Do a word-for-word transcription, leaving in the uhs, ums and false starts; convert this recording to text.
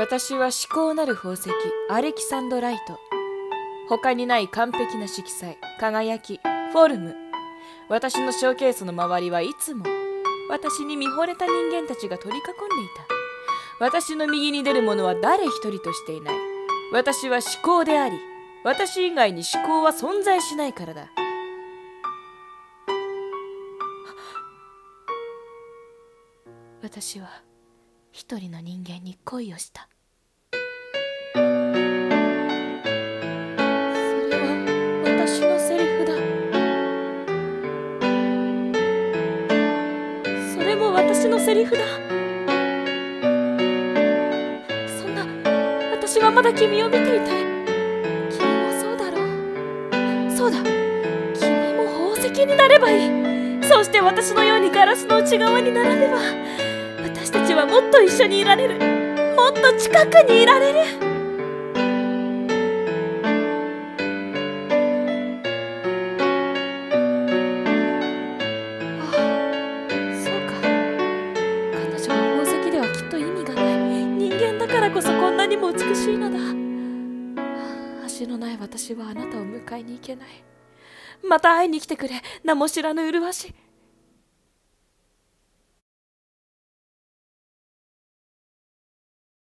私は至高なる宝石アレキサンドライト。他にない完璧な色彩、輝き、フォルム。私のショーケースの周りはいつも私に見惚れた人間たちが取り囲んでいた。私の右に出る者は誰一人としていない。私は至高であり、私以外に至高は存在しないからだ。私は一人の人間に恋をした。それは私のセリフだ。それも私のセリフだ。そんな、私はまだ君を見ていたい。君もそうだろう。そうだ、君も宝石になればいい。そうして私のようにガラスの内側にならねば、私たちはもっと一緒にいられる。もっと近くにいられる。ああ、そうか。彼女は宝石ではきっと意味がない。人間だからこそこんなにも美しいのだ。足のない私はあなたを迎えに行けない。また会いに来てくれ、名も知らぬ麗し。